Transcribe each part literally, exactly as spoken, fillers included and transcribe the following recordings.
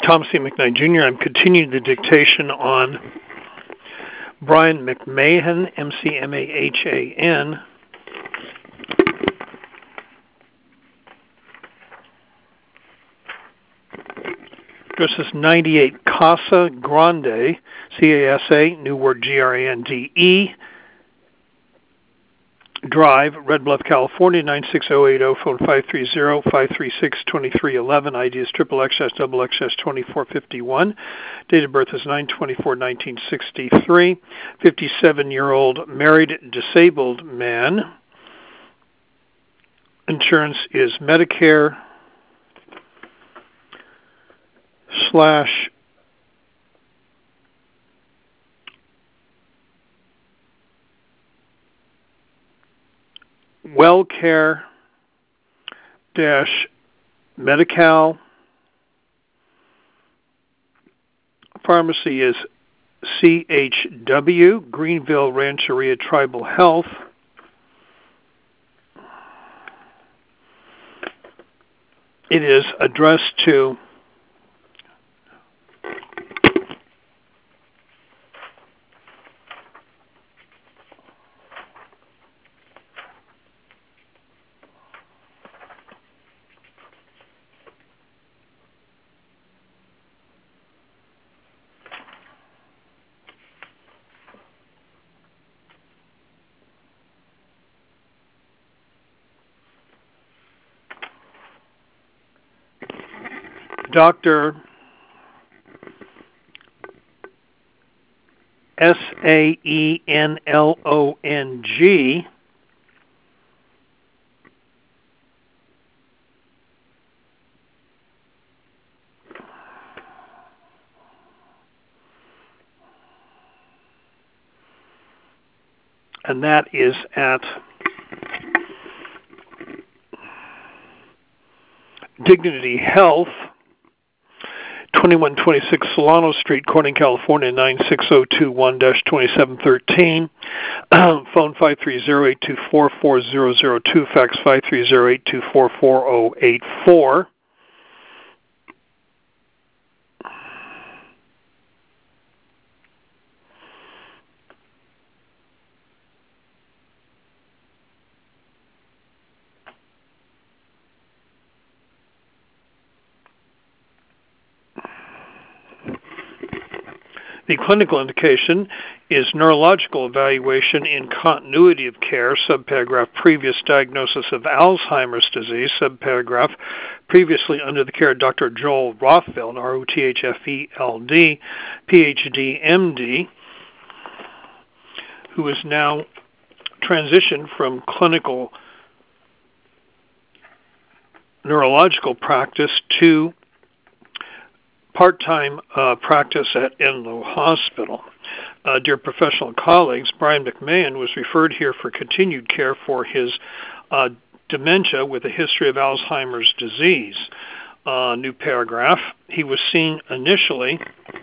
Thomas C. McKnight, Junior I'm continuing the dictation on Brian McMahan, M C M A H A N. Address is ninety-eight Casa Grande, C A S A, new word G R A N D E, Drive, Red Bluff, California, nine six zero eight zero, phone five three zero, five three six, two three one one, I D is triple X S double X S twenty-four fifty-one, date of birth is nine twenty-four nineteen sixty-three, fifty-seven-year-old married disabled man, insurance is Medicare slash WellCare dash Medi-Cal. Pharmacy is C H W, Greenville Rancheria Tribal Health. It is addressed to Doctor S A E N L O N G, and that is at Dignity Health, twenty-one twenty-six Solano Street, Corning, California, nine six zero two one dash twenty-seven thirteen. Phone five three zero, eight two four, four zero zero two, fax five three zero, eight two four, four zero eight four. The clinical indication is neurological evaluation in continuity of care, subparagraph previous diagnosis of Alzheimer's disease, subparagraph previously under the care of Doctor Joel Rothfeld, R O T H F E L D, P H D, M D, who is now transitioned from clinical neurological practice to part-time uh, practice at Enloe Hospital. Uh, dear professional colleagues, Brian McMahon was referred here for continued care for his uh, dementia with a history of Alzheimer's disease. Uh, new paragraph. He was seen initially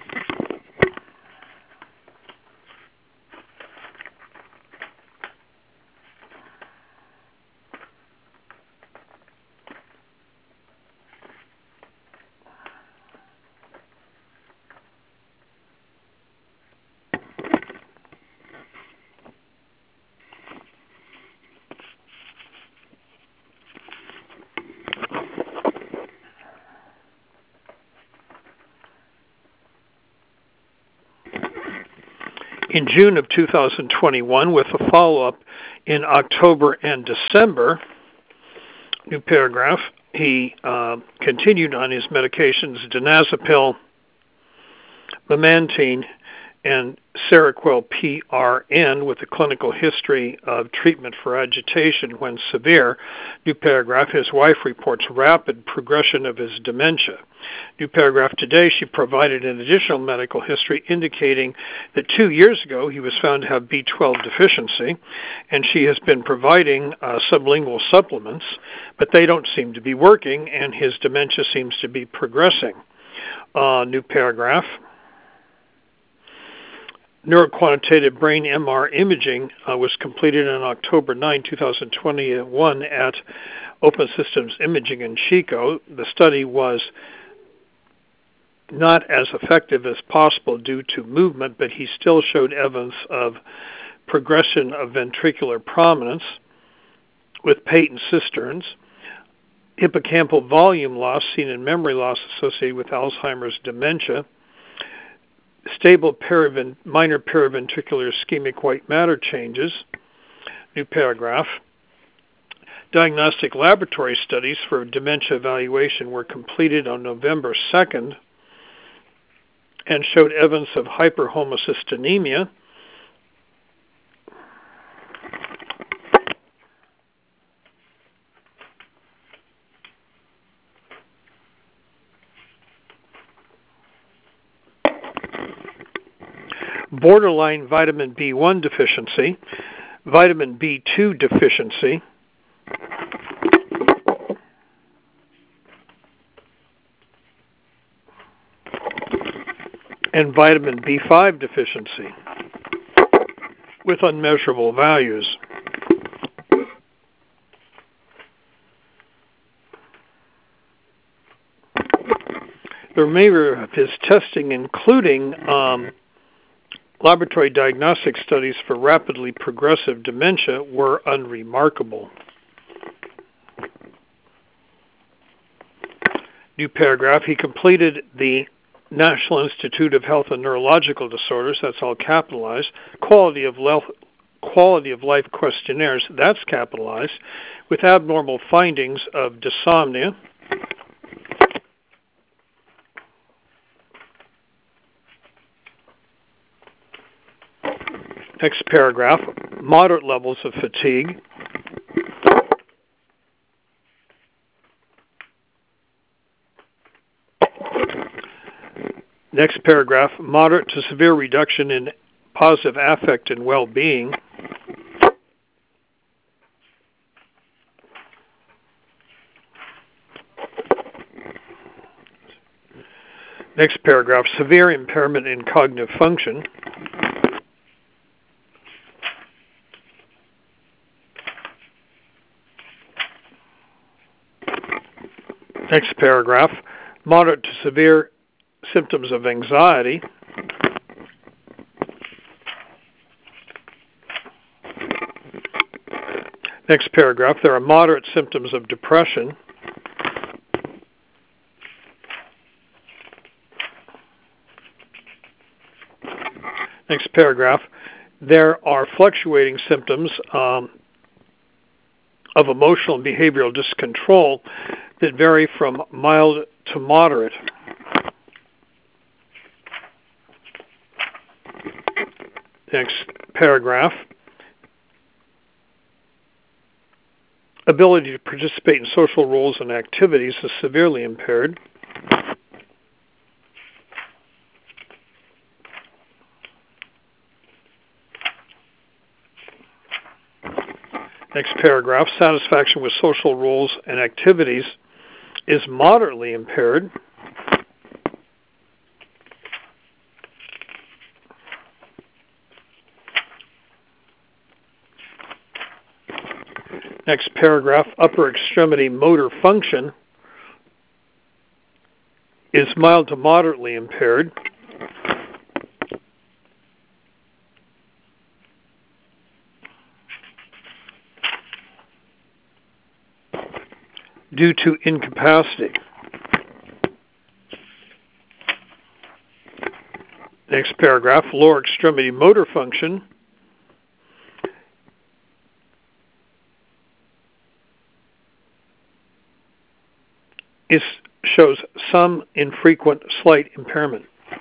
in June of two thousand twenty-one with a follow-up in October and December. New paragraph. He uh, continued on his medications, Donazepam, Memantine, and Seroquel P R N with a clinical history of treatment for agitation when severe. New paragraph. His wife reports rapid progression of his dementia. New paragraph. Today she provided an additional medical history indicating that two years ago he was found to have B twelve deficiency, and she has been providing uh, sublingual supplements, but they don't seem to be working, and his dementia seems to be progressing. Uh, new paragraph. Neuroquantitative brain M R imaging uh, was completed on October ninth, two thousand twenty-one at Open Systems Imaging in Chico. The study was not as effective as possible due to movement, but he still showed evidence of progression of ventricular prominence with patent cisterns, hippocampal volume loss seen in memory loss associated with Alzheimer's dementia, stable perivent- minor periventricular ischemic white matter changes. New paragraph. Diagnostic laboratory studies for dementia evaluation were completed on November second and showed evidence of hyperhomocystinemia, borderline vitamin B one deficiency, vitamin B two deficiency, and vitamin B five deficiency with unmeasurable values. The remainder of his testing, including um, laboratory diagnostic studies for rapidly progressive dementia, were unremarkable. New paragraph. He completed the National Institute of Health and Neurological Disorders, that's all capitalized, quality of life, quality of life questionnaires, that's capitalized, with abnormal findings of dysomnia, next paragraph, moderate levels of fatigue, next paragraph, moderate to severe reduction in positive affect and well-being, next paragraph, severe impairment in cognitive function, next paragraph, moderate to severe symptoms of anxiety, next paragraph, there are moderate symptoms of depression, next paragraph, there are fluctuating symptoms um, of emotional and behavioral discontrol that vary from mild to moderate. Next paragraph, ability to participate in social roles and activities is severely impaired. Next paragraph, satisfaction with social roles and activities is moderately impaired. Next paragraph, upper extremity motor function is mild to moderately impaired. Due to incapacity. Next paragraph, lower extremity motor function is shows some infrequent slight impairment.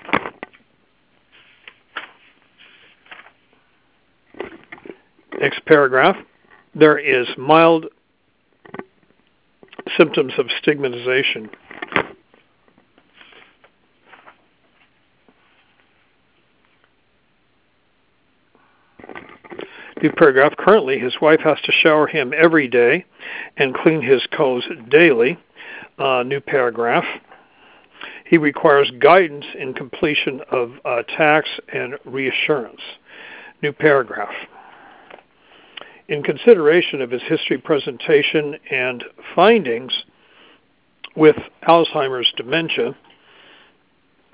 Next paragraph, there is mild symptoms of stigmatization. New paragraph, currently his wife has to shower him every day and clean his clothes daily. Uh, new paragraph, he requires guidance in completion of uh, tax and reassurance. New paragraph. In consideration of his history presentation and findings with Alzheimer's dementia,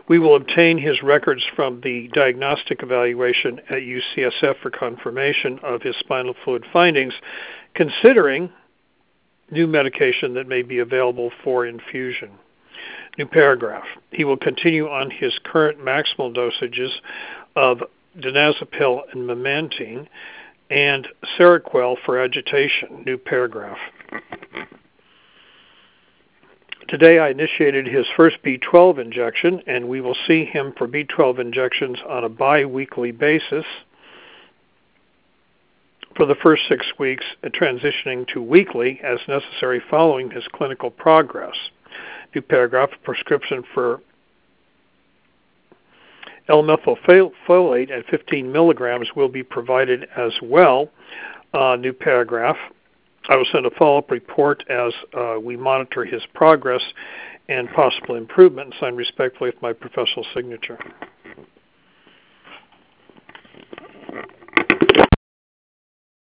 We will obtain his records from the diagnostic evaluation at U C S F for confirmation of his spinal fluid findings, considering new medication that may be available for infusion. New paragraph. He will continue on his current maximal dosages of donazepam and memantine and Seroquel for agitation. New paragraph. Today I initiated his first B twelve injection, and we will see him for B twelve injections on a bi-weekly basis for the first six weeks, transitioning to weekly as necessary following his clinical progress. New paragraph. A prescription for L-methylfolate at fifteen milligrams will be provided as well. Uh, new paragraph. I will send a follow-up report as uh, we monitor his progress and possible improvement, signed respectfully with my professional signature.